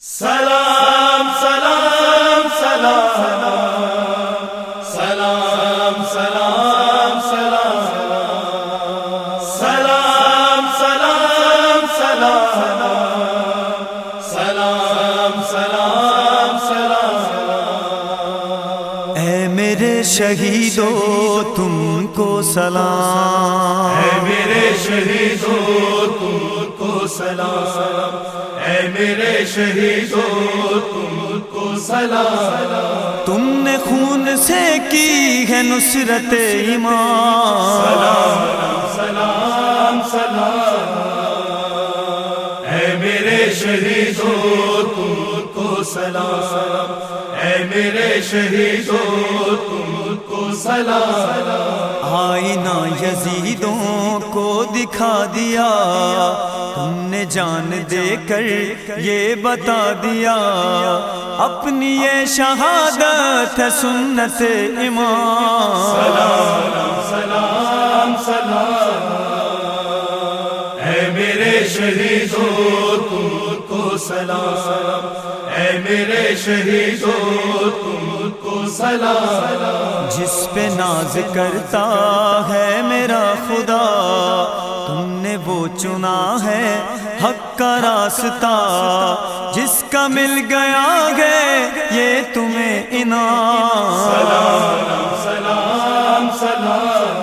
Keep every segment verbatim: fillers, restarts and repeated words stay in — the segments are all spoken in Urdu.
سلام سلام سلام سلام سلام سلام سلام سلام سلام سلام سلام اے میرے شہیدو تم کو سلام، اے میرے شہیدو تم کو سلام، اے میرے شہیدو تم کو سلام، تم نے خون سے کی ہے نصرت ایمان، سلام سلام سلام، اے میرے شہیدو تم کو سلام، اے میرے شہیدو تم کو سلام، آئینہ یزیدوں کو دکھا دیا، تم نے جان دے کر یہ بتا دیا، اپنی یہ شہادت ہے سنت امام، سلام سلام سلام، اے میرے شہیدو تم کو سلام، اے میرے شہیدو تم کو سلام، جس پہ ناز کرتا ہے میرا خدا، تم نے وہ چنا ہے حق کا راستہ، جس کا مل گیا ہے یہ تمہیں انعام، سلام سلام سلام،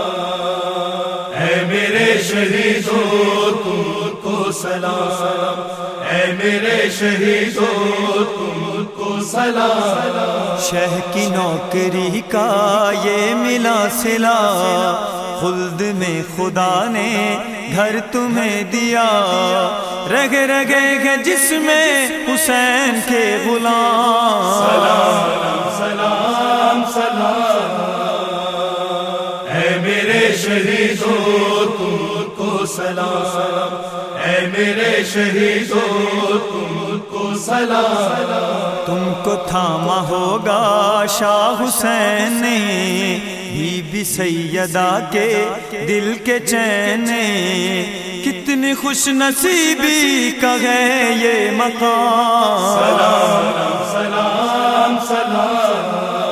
اے میرے شہیدو تم کو سلام، اے میرے شہیدو تم کو سلام، شہ کی نوکری کا یہ ملا صلہ، خلد میں خدا نے گھر تمہیں دیا، رگ رگے گے جس میں حسین کے غلام، سلام سلام سلام، اے میرے شہیدو تم کو سلام، اے میرے شہیدو تم کو سلام، تم کو تھاما ہوگا شاہ حسین نے، بی بی سیدہ کے دل کے چین نے، کتنی خوش نصیبی کا ہے یہ مقام، سلام سلام سلام،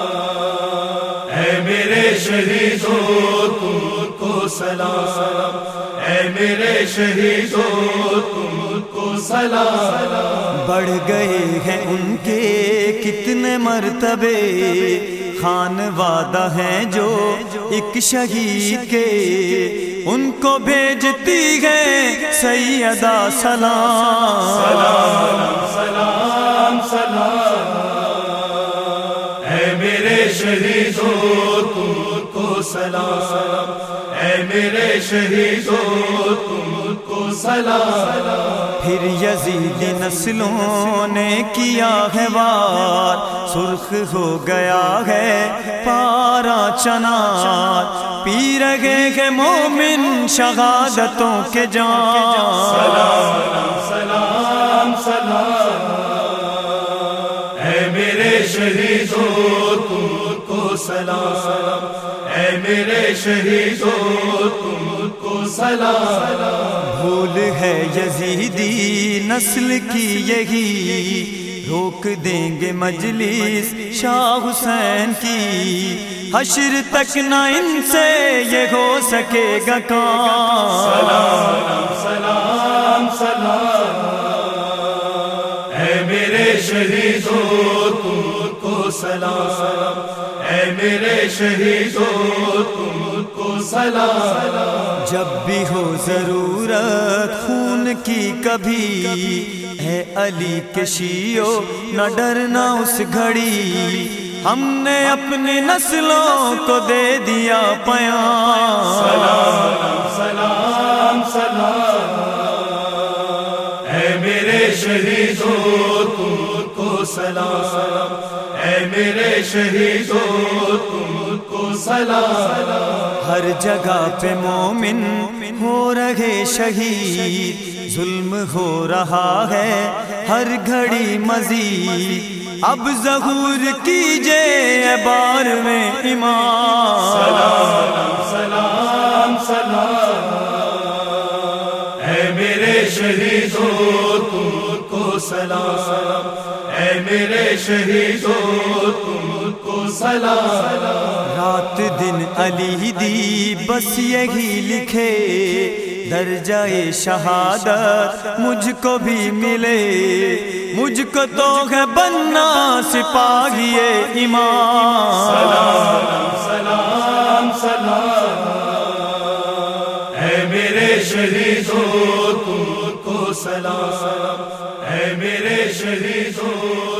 اے میرے شہیدو تم کو سلام، اے میرے شہیدو تم کو سلام، بڑھ گئے ہیں ان کے کتنے مرتبے، خان وعدہ ہیں جو ایک شہید کے، ان کو بھیجتی ہے سیدہ سلام، سلام سلام سلام، اے میرے شہیدو تم کو سلام، اے میرے شہیدو تم کو سلام، پھر یزید نسلوں نے کیا ہے وار، سرخ ہو گیا ہے پارا چنار، پی رہے ہیں مومن شہادتوں کے جام، سلام سلام سلام، اے میرے شہیدو تم کو سلام، اے میرے شہیدو تم کو سلام، بھول ہے یزیدی نسل کی یہی، روک دیں گے مجلس شاہ حسین کی، حشر تک نہ ان سے یہ ہو سکے گا کام، سلام سلام سلام، اے میرے شہیدو تم کو سلام، اے میرے شہیدو تم کو سلام، جب بھی ہو ضرورت خون کی کبھی، اے علی کے شیعو نہ ڈرنا اس گھڑی، ہم نے اپنی نسلوں کو دے دیا پیام، سلام سلام سلام، اے میرے شہیدو تم کو سلام، اے میرے شہیدو تم کو سلام، ہر جگہ پہ مومن ہو رہے شہید، ظلم ہو رہا ہے ہر گھڑی مزید، اب ظہور کیجئے اے بار میں امام، سلام سلام سلام، اے میرے شہیدو تم کو سلام، اے میرے شہیدوں تم کو سلام۔ رات دن علی دی بس یہی لکھے، درجہ شہادت مجھ کو بھی ملے، مجھ کو تو ہے بننا سپاہی امام۔ سلام سلام سلام، اے میرے شہیدوں تم کو سلام، اے میرے شہیدوں